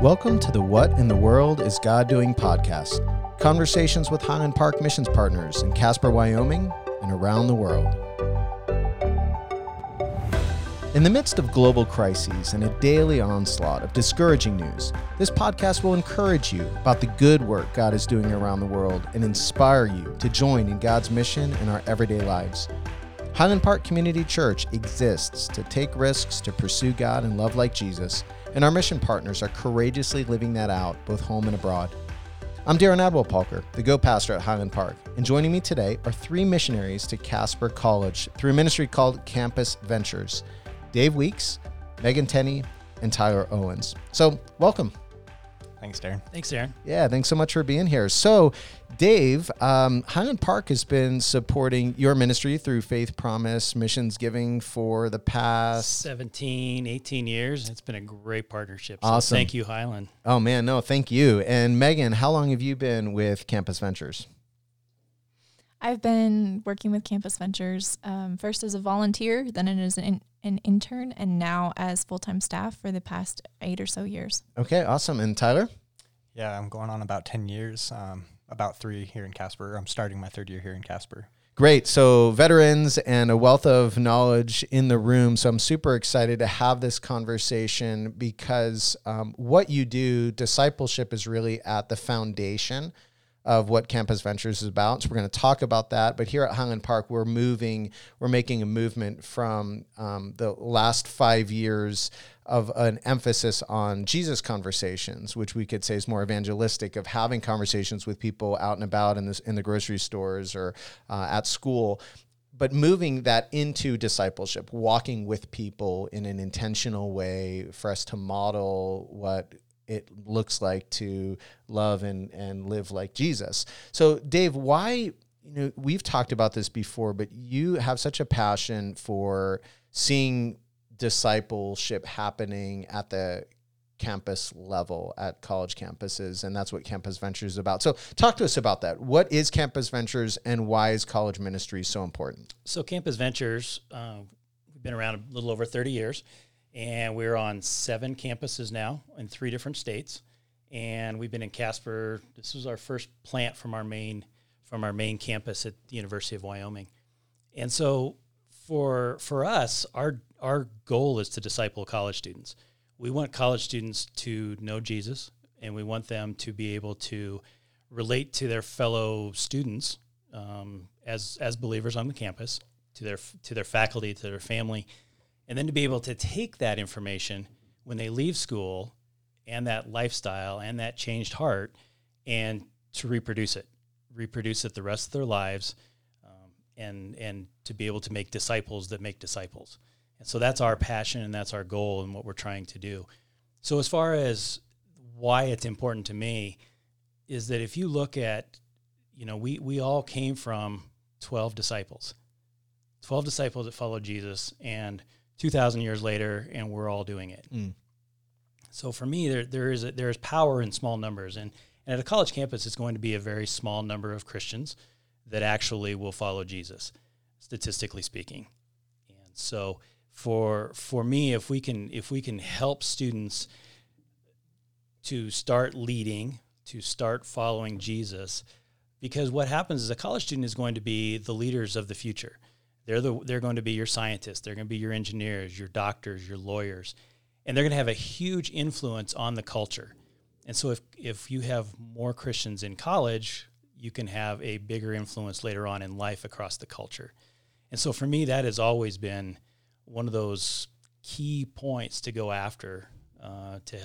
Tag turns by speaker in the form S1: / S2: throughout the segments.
S1: Welcome to the What in the World is God Doing podcast. Conversations with Highland Park Missions Partners in Casper, Wyoming, and around the world. In the midst of global crises and a daily onslaught of discouraging news, this podcast will encourage you about the good work God is doing around the world and inspire you to join in God's mission in our everyday lives. Highland Park Community Church exists to take risks to pursue God and love like Jesus, and our mission partners are courageously living that out both home and abroad. I'm Darren Adwell-Palker, the Go Pastor at Highland Park, and joining me today are three missionaries to Casper College through a ministry called Campus Ventures: Dave Weeks, Megan Tenney, and Tyler Owens. So, welcome.
S2: Thanks, Darren.
S3: Thanks, Darren.
S1: Yeah, thanks so much for being here. So, Dave, Highland Park has been supporting your ministry through Faith Promise Missions Giving for the past
S3: 17, 18 years. It's been a great partnership. So
S1: Awesome.
S3: Thank you, Highland.
S1: Oh, man, no, thank you. And Megan, how long have you been with Campus Ventures?
S4: I've been working with Campus Ventures first as a volunteer, then as an intern, and now as full-time staff for the past 8 or so years.
S1: Okay, awesome. And Tyler?
S2: Yeah, I'm going on about 10 years, about 3 here in Casper. I'm starting my 3rd year here in Casper.
S1: Great. So veterans and a wealth of knowledge in the room. So I'm super excited to have this conversation because what you do, discipleship, is really at the foundation of what Campus Ventures is about. So we're going to talk about that. But here at Highland Park, we're making a movement from the last 5 years of an emphasis on Jesus conversations, which we could say is more evangelistic, of having conversations with people out and about in the grocery stores or at school, but moving that into discipleship, walking with people in an intentional way for us to model what it looks like to love and live like Jesus. So Dave, why, we've talked about this before, but you have such a passion for seeing discipleship happening at the campus level at college campuses, and that's what Campus Ventures is about. So talk to us about that. What is Campus Ventures and why is college ministry so important?
S3: So Campus Ventures, we've been around a little over 30 years, and we're on 7 campuses now in 3 different states. And we've been in Casper. This was our first plant from our main campus at the University of Wyoming. And so for us, our goal is to disciple college students. We want college students to know Jesus, and we want them to be able to relate to their fellow students as believers on the campus, to their faculty, to their family, and then to be able to take that information when they leave school and that lifestyle and that changed heart, and to reproduce it the rest of their lives, and to be able to make disciples that make disciples. And so that's our passion and that's our goal and what we're trying to do. So as far as why it's important to me is that if you look at, we all came from 12 disciples that followed Jesus, and 2,000 years later, and we're all doing it. So for me, there is power in small numbers, and at a college campus, it's going to be a very small number of Christians that actually will follow Jesus, statistically speaking. And so for me, if we can help students to start leading, to start following Jesus, because what happens is a college student is going to be the leaders of the future. They're going to be your scientists, they're going to be your engineers, your doctors, your lawyers, and they're going to have a huge influence on the culture. And so if you have more Christians in college, you can have a bigger influence later on in life across the culture. And so for me, that has always been one of those key points to go after to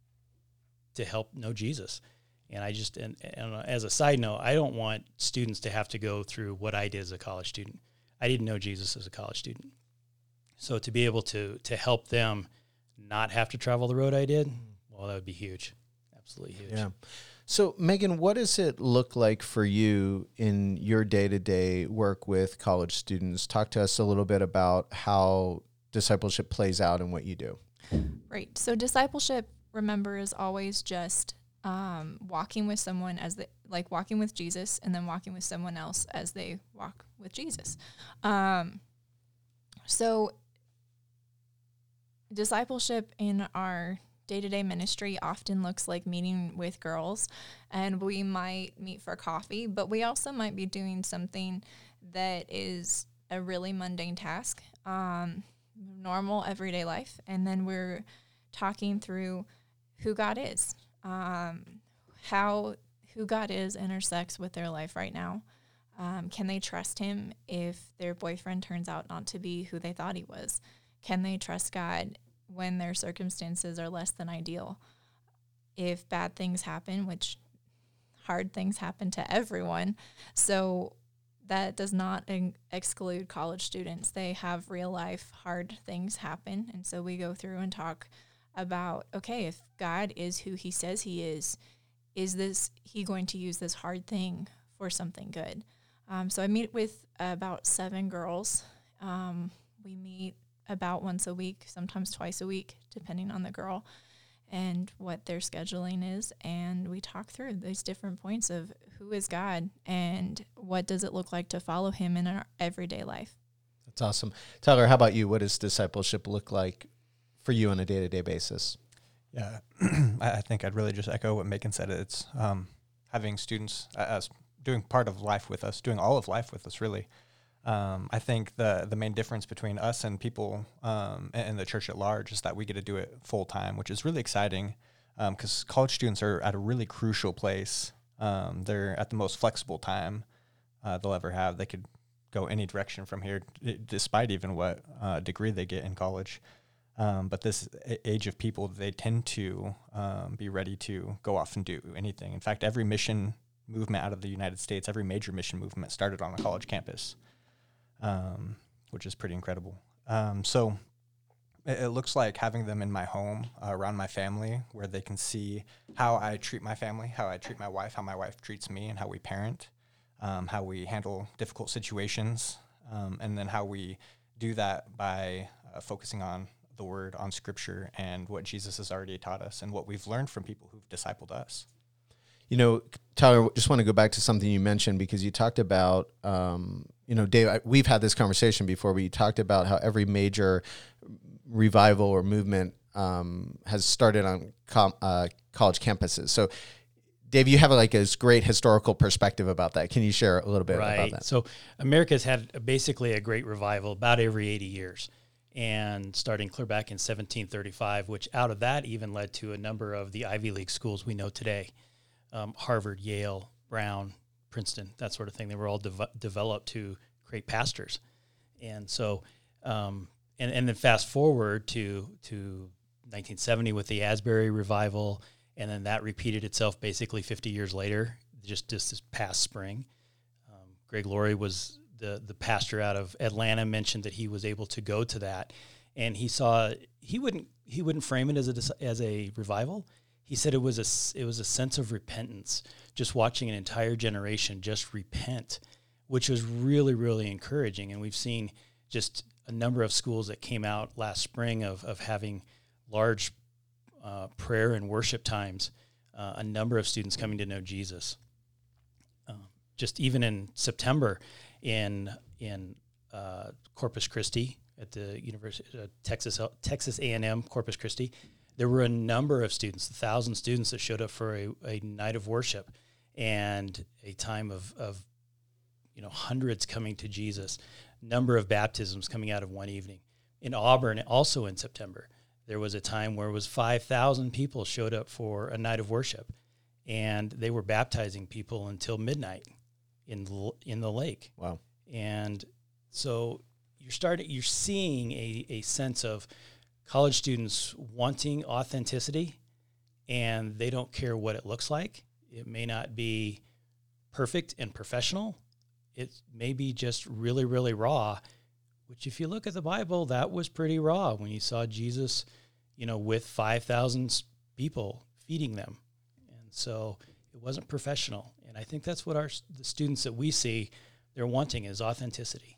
S3: help know Jesus. And and as a side note, I don't want students to have to go through what I did as a college student. I didn't know Jesus as a college student. So to be able to help them not have to travel the road I did, well, that would be huge. Absolutely huge.
S1: Yeah. So, Megan, what does it look like for you in your day-to-day work with college students? Talk to us a little bit about how discipleship plays out in what you do.
S4: Right. So discipleship, remember, is always just walking with someone walking with Jesus, and then walking with someone else as they walk with Jesus. So discipleship in our day-to-day ministry often looks like meeting with girls, and we might meet for coffee, but we also might be doing something that is a really mundane task, normal everyday life, and then we're talking through who God is, who God is intersects with their life right now. Can they trust him if their boyfriend turns out not to be who they thought he was? Can they trust God when their circumstances are less than ideal? If bad things happen, which hard things happen to everyone, so that does not exclude college students. They have real life hard things happen, and so we go through and talk about, okay, if God is who he says he is he going to use this hard thing for something good? So I meet with about 7 girls. We meet about once a week, sometimes twice a week, depending on the girl and what their scheduling is. And we talk through these different points of who is God and what does it look like to follow him in our everyday life.
S1: That's awesome. Tyler, how about you? What does discipleship look like for you on a day-to-day basis?
S2: Yeah, I think I'd really just echo what Macon said. It's having students as doing part of life with us, doing all of life with us, really. I think the main difference between us and people and the church at large is that we get to do it full time, which is really exciting because college students are at a really crucial place. They're at the most flexible time they'll ever have. They could go any direction from here, despite even what degree they get in college. But this age of people, they tend to be ready to go off and do anything. In fact, every mission movement out of the United States, every major mission movement started on a college campus, which is pretty incredible. So it looks like having them in my home, around my family, where they can see how I treat my family, how I treat my wife, how my wife treats me, and how we parent, how we handle difficult situations, and then how we do that by focusing on the word, on scripture, and what Jesus has already taught us and what we've learned from people who've discipled us.
S1: You know, Tyler, just want to go back to something you mentioned because you talked about, Dave, we've had this conversation before where you talked about how every major revival or movement has started on college campuses. So, Dave, you have this great historical perspective about that. Can you share a little bit about that?
S3: So America's had basically a great revival about every 80 years. And starting clear back in 1735, which out of that even led to a number of the Ivy League schools we know today, Harvard, Yale, Brown, Princeton, that sort of thing. They were all developed to create pastors. And so, and then fast forward to 1970 with the Asbury revival, and then that repeated itself basically 50 years later, just this past spring. Greg Laurie was the pastor out of Atlanta, mentioned that he was able to go to that, and he saw he wouldn't frame it as a revival. He said it was a sense of repentance, just watching an entire generation just repent, which was really, really encouraging. And we've seen just a number of schools that came out last spring of having large prayer and worship times, a number of students coming to know Jesus. Just even in September, in Corpus Christi at the University Texas A&M Corpus Christi, there were a number of students, 1,000 students that showed up for a night of worship and a time of hundreds coming to Jesus, number of baptisms coming out of one evening. In Auburn, also in September, there was a time where it was 5,000 people showed up for a night of worship, and they were baptizing people until midnight in the lake.
S1: Wow.
S3: And so you're seeing a sense of college students wanting authenticity, and they don't care what it looks like. It may not be perfect and professional. It may be just really, really raw, which if you look at the Bible, that was pretty raw when you saw Jesus, with 5,000 people feeding them. And so it wasn't professional. And I think that's what the students that we see, they're wanting is authenticity.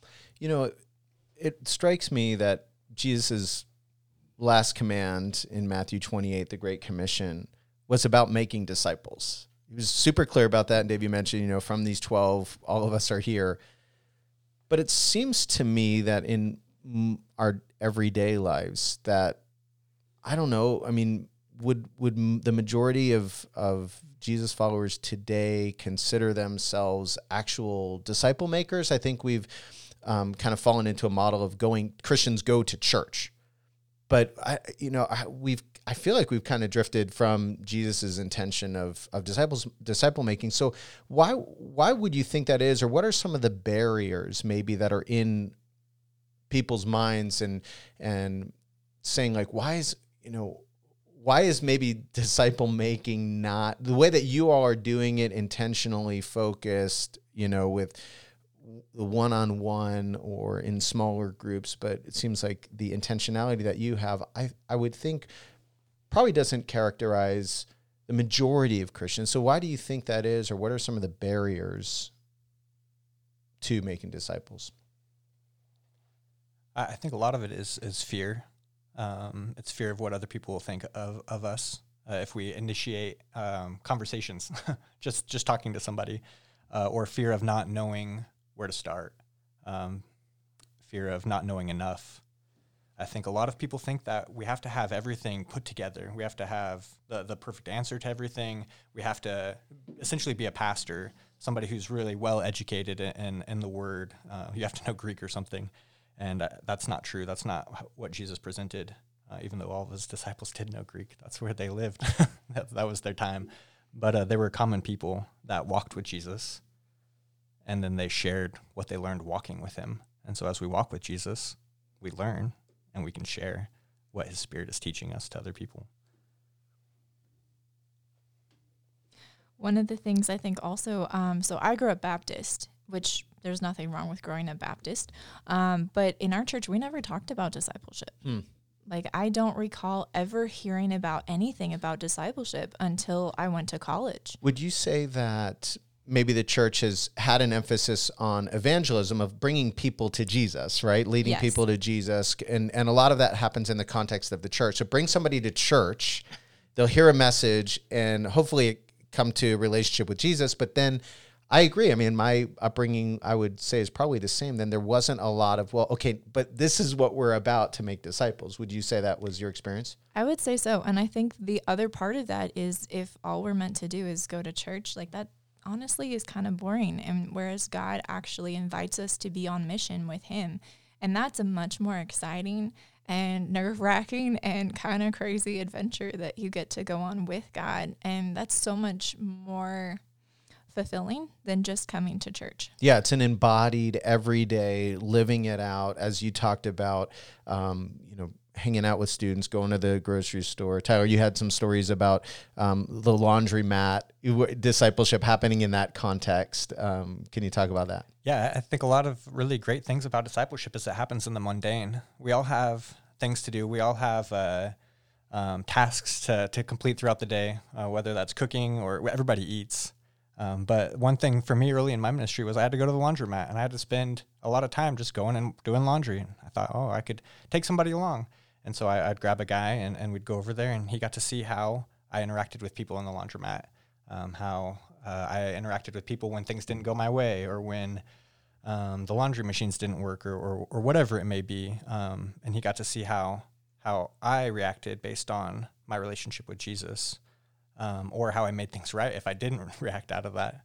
S1: It strikes me that Jesus' last command in Matthew 28, the Great Commission, was about making disciples. He was super clear about that. And Dave, you mentioned, from these 12, all of us are here. But it seems to me that in our everyday lives that, the majority of Jesus followers today consider themselves actual disciple makers? I think we've kind of fallen into a model of Christians go to church, but I feel like we've kind of drifted from Jesus's intention of disciple making. So why would you think that is, or what are some of the barriers maybe that are in people's minds and saying like, why is maybe disciple making not the way that you all are doing it, intentionally focused, with the one-on-one or in smaller groups, but it seems like the intentionality that you have, I would think probably doesn't characterize the majority of Christians. So why do you think that is, or what are some of the barriers to making disciples?
S2: I think a lot of it is fear. It's fear of what other people will think of us if we initiate conversations, just talking to somebody, or fear of not knowing where to start, fear of not knowing enough. I think a lot of people think that we have to have everything put together. We have to have the perfect answer to everything. We have to essentially be a pastor, somebody who's really well educated in the word. You have to know Greek or something. And that's not true. That's not what Jesus presented, even though all of his disciples did know Greek. That's where they lived. that was their time. But they were common people that walked with Jesus, and then they shared what they learned walking with him. And so as we walk with Jesus, we learn, and we can share what his Spirit is teaching us to other people.
S4: One of the things I think also, so I grew up Baptist, which there's nothing wrong with growing up Baptist. But in our church, we never talked about discipleship. Like, I don't recall ever hearing about anything about discipleship until I went to college.
S1: Would you say that maybe the church has had an emphasis on evangelism, of bringing people to Jesus, right? Leading
S4: Yes.
S1: people to Jesus. And a lot of that happens in the context of the church. So bring somebody to church, they'll hear a message and hopefully come to a relationship with Jesus. But then I agree. I mean, my upbringing, I would say, is probably the same. Then there wasn't a lot of, well, okay, but this is what we're about, to make disciples. Would you say that was your experience?
S4: I would say so. And I think the other part of that is, if all we're meant to do is go to church, like, that honestly is kind of boring. And whereas God actually invites us to be on mission with him. And that's a much more exciting and nerve-wracking and kind of crazy adventure that you get to go on with God. And that's so much more fulfilling than just coming to church.
S1: Yeah, it's an embodied, everyday, living it out, as you talked about, hanging out with students, going to the grocery store. Tyler, you had some stories about the laundromat, discipleship happening in that context. Can you talk about that?
S2: Yeah, I think a lot of really great things about discipleship is it happens in the mundane. We all have things to do. We all have tasks to complete throughout the day, whether that's cooking or everybody eats. But one thing for me early in my ministry was I had to go to the laundromat, and I had to spend a lot of time just going and doing laundry. And I thought, I could take somebody along. And so I'd grab a guy and we'd go over there, and he got to see how I interacted with people in the laundromat, how I interacted with people when things didn't go my way, or when the laundry machines didn't work, or whatever it may be. And he got to see how I reacted based on my relationship with Jesus, or how I made things right if I didn't react out of that.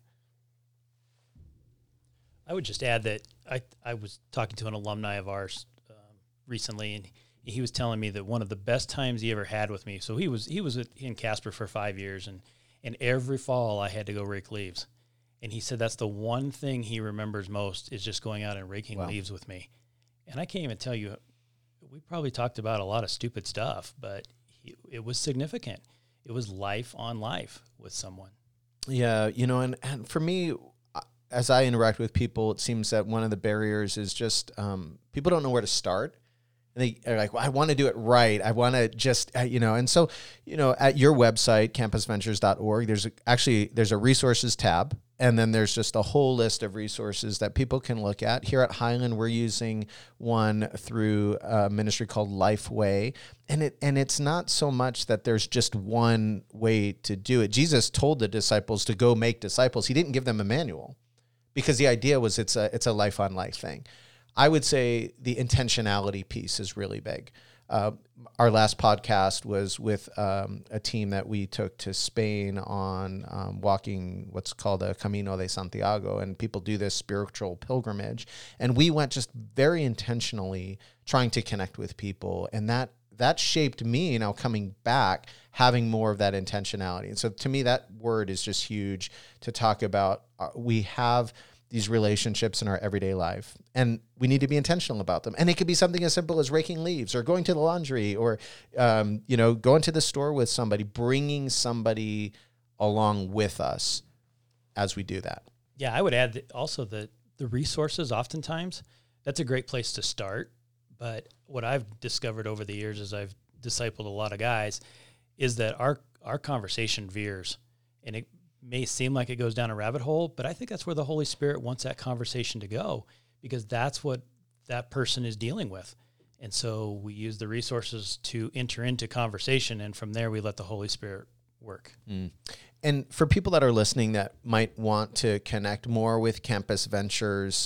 S3: I would just add that I was talking to an alumni of ours recently, and he was telling me that one of the best times he ever had with me. So he was in Casper for 5 years, and every fall I had to go rake leaves. And he said that's the one thing he remembers most, is just going out and raking leaves with me. And I can't even tell you, we probably talked about a lot of stupid stuff, but it was significant. It was life on life with someone. Yeah,
S1: and for me, as I interact with people, it seems that one of the barriers is just people don't know where to start. And they are like, well, I want to do it right. I want to just, and so, at your website, campusventures.org, there's a resources tab. And then there's just a whole list of resources that people can look at. Here at Highland, we're using one through a ministry called Lifeway. And it's not so much that there's just one way to do it. Jesus told the disciples to go make disciples. He didn't give them a manual, because the idea was it's a life on life thing. I would say the intentionality piece is really big. our last podcast was with a team that we took to Spain on walking what's called a Camino de Santiago, and people do this spiritual pilgrimage. And we went just very intentionally trying to connect with people, and that shaped me now coming back, having more of that intentionality. And so to me, that word is just huge to talk about. We have these relationships in our everyday life, and we need to be intentional about them. And it could be something as simple as raking leaves or going to the laundry or, going to the store with somebody, bringing somebody along with us as we do that.
S3: Yeah, I would add that also the resources oftentimes, that's a great place to start. But what I've discovered over the years as I've discipled a lot of guys is that our conversation veers, and it may seem like it goes down a rabbit hole, but I think that's where the Holy Spirit wants that conversation to go, because that's what that person is dealing with. And so we use the resources to enter into conversation, and from there we let the Holy Spirit work.
S1: And for people that are listening that might want to connect more with Campus Ventures,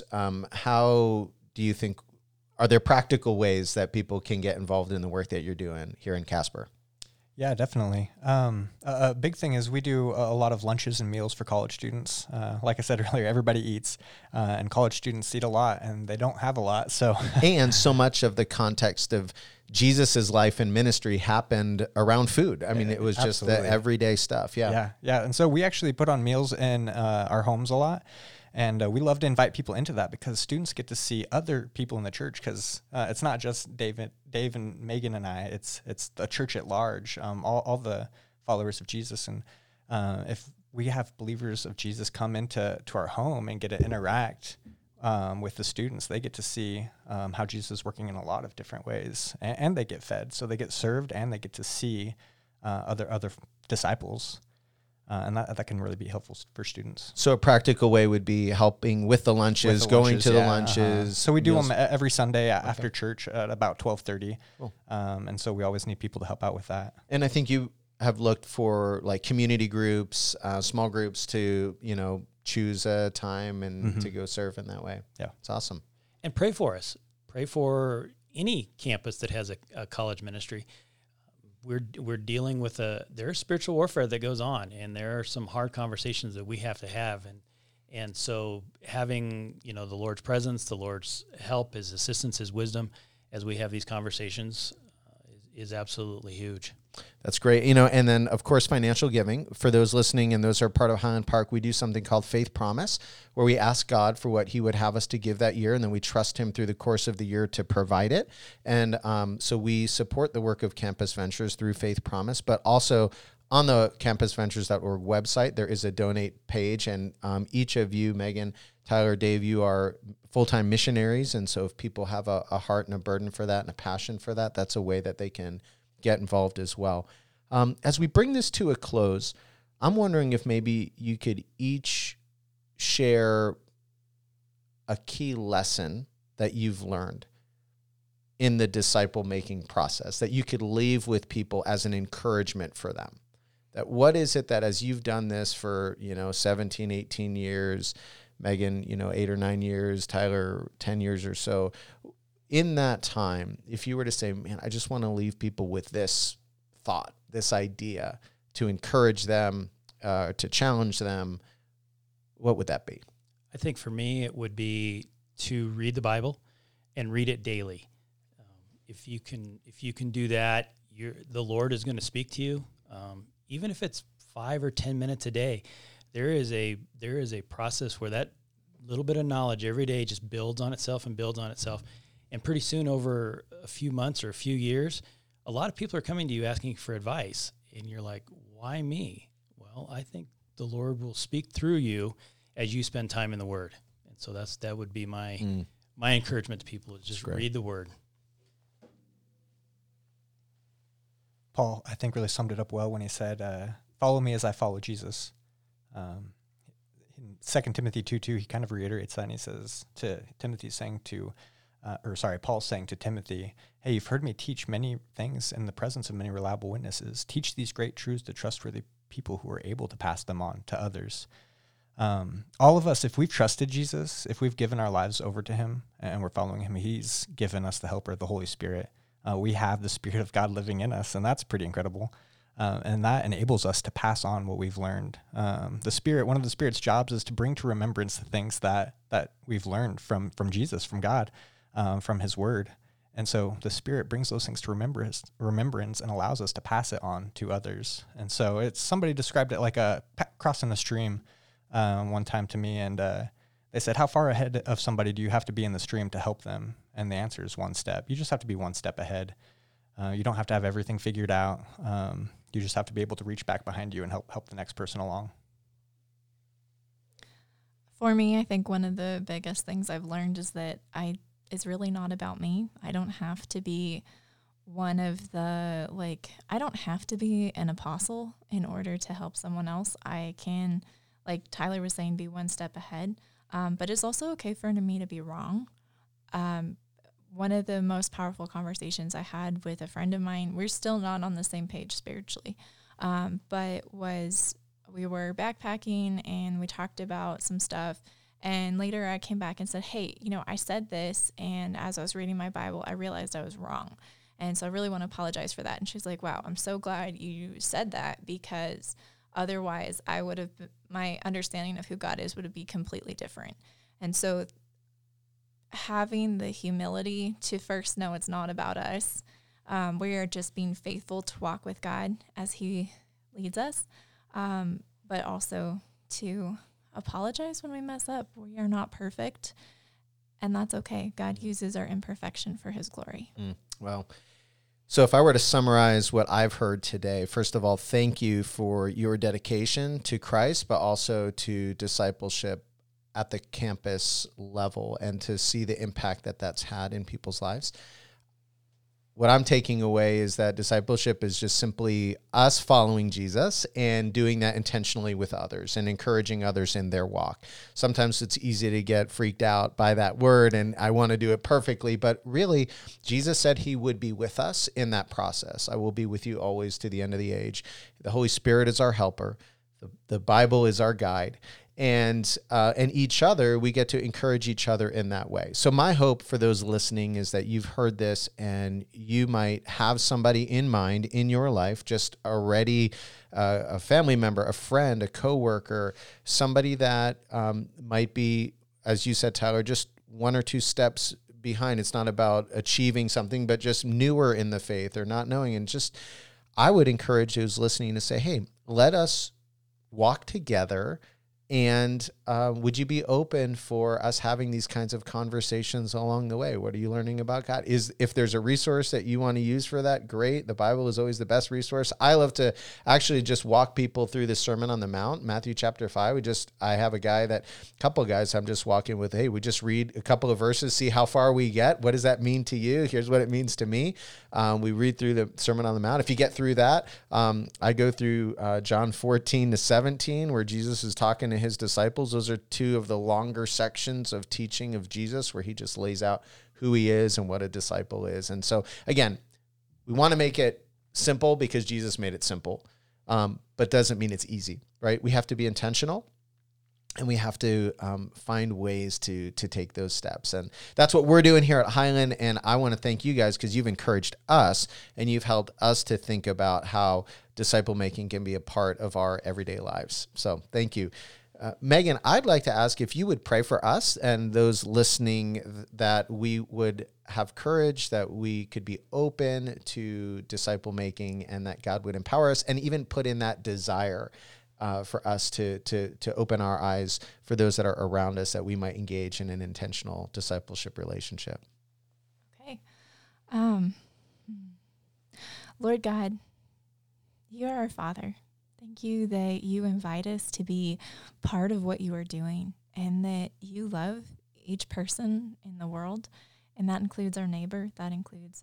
S1: how do you think, are there practical ways that people can get involved in the work that you're doing here in Casper?
S2: Yeah, definitely. A big thing is we do a lot of lunches and meals for college students. Like I said earlier, everybody eats, and college students eat a lot, and they don't have a lot. So,
S1: and so much of the context of Jesus's life and ministry happened around food. I mean, it was just the everyday stuff. Yeah.
S2: And so we actually put on meals in our homes a lot. And we love to invite people into that because students get to see other people in the church, because it's not just Dave and Megan and I. It's the church at large, all the followers of Jesus. And if we have believers of Jesus come into our home and get to interact with the students, they get to see how Jesus is working in a lot of different ways, and they get fed. So they get served, and they get to see other disciples. And that can really be helpful for students.
S1: So a practical way would be helping with the lunches, going to the lunches.
S2: So we do them every Sunday after church at about 12:30.
S1: Cool.
S2: And so we always need people to help out with that.
S1: And I think you have looked for like community groups, small groups to, choose a time and to go serve in that way.
S2: Yeah.
S1: It's awesome.
S3: And pray for us. Pray for any campus that has a college ministry. We're dealing with there's spiritual warfare that goes on, and there are some hard conversations that we have to have, and so having the Lord's presence, the Lord's help, His assistance, His wisdom as we have these conversations is absolutely huge.
S1: That's great. And then of course, financial giving for those listening, and those are part of Highland Park. We do something called Faith Promise, where we ask God for what He would have us to give that year, and then we trust Him through the course of the year to provide it. And so we support the work of Campus Ventures through Faith Promise, but also on the campusventures.org website, there is a donate page, and each of you, Megan, Tyler, Dave, you are full-time missionaries, and so if people have a heart and a burden for that and a passion for that, that's a way that they can get involved as well. As we bring this to a close, I'm wondering if maybe you could each share a key lesson that you've learned in the disciple-making process that you could leave with people as an encouragement for them. That what is it that as you've done this for, 17, 18 years, Megan, 8 or 9 years, Tyler, 10 years or so, in that time, if you were to say, man, I just want to leave people with this thought, this idea, to encourage them, to challenge them, what would that be?
S3: I think for me, it would be to read the Bible and read it daily. If you can do that, the Lord is going to speak to you, even if it's 5 or 10 minutes a day. There is a process where that little bit of knowledge every day just builds on itself and builds on itself. And pretty soon, over a few months or a few years, a lot of people are coming to you asking for advice. And you're like, why me? Well, I think the Lord will speak through you as you spend time in the Word. And so that would be my encouragement to people, is just read the Word.
S2: Paul, I think, really summed it up well when he said, follow me as I follow Jesus. In 2 Timothy 2:2, he kind of reiterates that, and he says to Timothy, Paul's saying to Timothy, hey, you've heard me teach many things in the presence of many reliable witnesses. Teach these great truths to trustworthy people who are able to pass them on to others. All of us, if we've trusted Jesus, if we've given our lives over to Him and we're following Him, He's given us the helper, the Holy Spirit, we have the Spirit of God living in us, and that's pretty incredible. And that enables us to pass on what we've learned. The Spirit, one of the Spirit's jobs is to bring to remembrance the things that we've learned from Jesus, from God, from His Word. And so the Spirit brings those things to remembrance and allows us to pass it on to others. And so it's, somebody described it like a crossing the stream one time to me, and they said, how far ahead of somebody do you have to be in the stream to help them? And the answer is one step. You just have to be one step ahead. You don't have to have everything figured out. You just have to be able to reach back behind you and help the next person along.
S4: For me, I think one of the biggest things I've learned is that it's really not about me. I don't have to be one of the, I don't have to be an apostle in order to help someone else. I can, like Tyler was saying, be one step ahead. But it's also okay for me to be wrong. One of the most powerful conversations I had with a friend of mine, we're still not on the same page spiritually, but we were backpacking and we talked about some stuff. And later I came back and said, hey, I said this, and as I was reading my Bible, I realized I was wrong. And so I really want to apologize for that. And she's like, wow, I'm so glad you said that, because otherwise my understanding of who God is would be completely different. And so having the humility to first know it's not about us. We are just being faithful to walk with God as He leads us, but also to apologize when we mess up. We are not perfect, and that's okay. God uses our imperfection for His glory.
S1: Well, so if I were to summarize what I've heard today, first of all, thank you for your dedication to Christ, but also to discipleship at the campus level, and to see the impact that that's had in people's lives. What I'm taking away is that discipleship is just simply us following Jesus and doing that intentionally with others and encouraging others in their walk. Sometimes it's easy to get freaked out by that word and I want to do it perfectly, but really Jesus said He would be with us in that process. I will be with you always to the end of the age. The Holy Spirit is our helper. The Bible is our guide. And each other, we get to encourage each other in that way. So my hope for those listening is that you've heard this and you might have somebody in mind in your life, just already a family member, a friend, a coworker, somebody that might be, as you said, Tyler, just one or two steps behind. It's not about achieving something, but just newer in the faith or not knowing. And just, I would encourage those listening to say, hey, let us walk together. And would you be open for us having these kinds of conversations along the way? What are you learning about God? If there's a resource that you want to use for that, great. The Bible is always the best resource. I love to actually just walk people through the Sermon on the Mount, Matthew chapter 5. I have a couple of guys I'm just walking with. Hey, we just read a couple of verses, see how far we get. What does that mean to you? Here's what it means to me. We read through the Sermon on the Mount. If you get through that, I go through John 14-17, where Jesus is talking to His disciples. Those are two of the longer sections of teaching of Jesus where He just lays out who He is and what a disciple is. And so again, we want to make it simple because Jesus made it simple, but doesn't mean it's easy, right? We have to be intentional. And we have to find ways to take those steps. And that's what we're doing here at Highland. And I want to thank you guys because you've encouraged us and you've helped us to think about how disciple making can be a part of our everyday lives. So thank you. Megan, I'd like to ask if you would pray for us and those listening, that we would have courage, that we could be open to disciple making, and that God would empower us and even put in that desire for us to open our eyes for those that are around us, that we might engage in an intentional discipleship relationship.
S4: Okay. Lord God, You are our Father. Thank You that You invite us to be part of what You are doing, and that You love each person in the world, and that includes our neighbor, that includes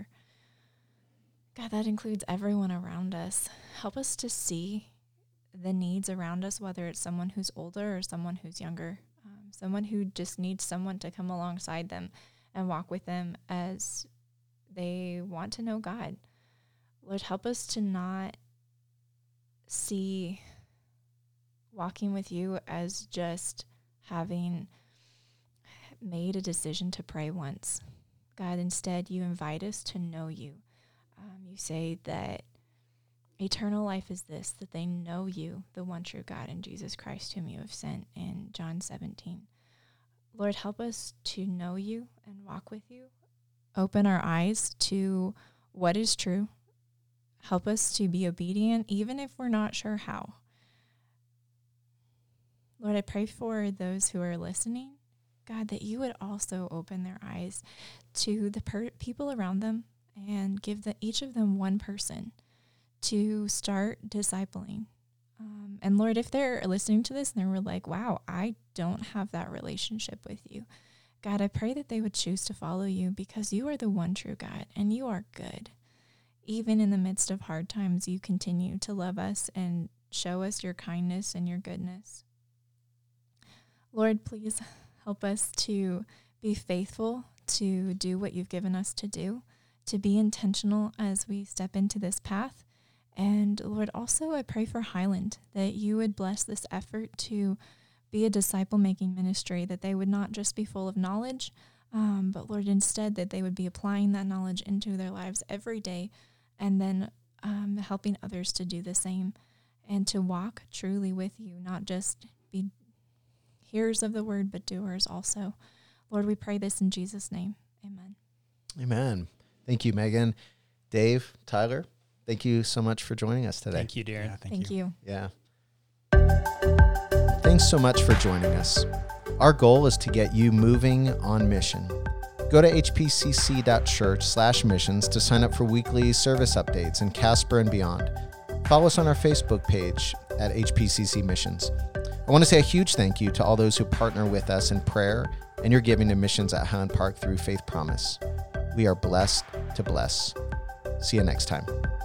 S4: that includes everyone around us. Help us to see the needs around us, whether it's someone who's older or someone who's younger, someone who just needs someone to come alongside them and walk with them as they want to know God. Lord, help us to not see walking with You as just having made a decision to pray once. God, instead, you invite us to know you. You say that eternal life is this, that they know you, the one true God, and Jesus Christ, whom you have sent, in John 17. Lord, help us to know you and walk with you. Open our eyes to what is true. Help us to be obedient, even if we're not sure how. Lord, I pray for those who are listening, God, that you would also open their eyes to the people around them and give each of them one person to start discipling. And Lord, if they're listening to this and they're like, wow, I don't have that relationship with you, God, I pray that they would choose to follow you, because you are the one true God and you are good. Even in the midst of hard times, you continue to love us and show us your kindness and your goodness. Lord, please help us to be faithful to do what you've given us to do, to be intentional as we step into this path. And Lord, also I pray for Highland, that you would bless this effort to be a disciple-making ministry, that they would not just be full of knowledge, but Lord, instead that they would be applying that knowledge into their lives every day, and then helping others to do the same, and to walk truly with you, not just be hearers of the word, but doers also. Lord, we pray this in Jesus' name. Amen.
S1: Amen. Thank you, Megan. Dave, Tyler, thank you so much for joining us today.
S3: Thank you, Darren.
S2: Yeah,
S4: Thank you.
S1: Yeah. Thanks so much for joining us. Our goal is to get you moving on mission. Go to hpcc.church/missions to sign up for weekly service updates in Casper and beyond. Follow us on our Facebook page at HPCC Missions. I want to say a huge thank you to all those who partner with us in prayer and your giving to missions at Highland Park through Faith Promise. We are blessed to bless. See you next time.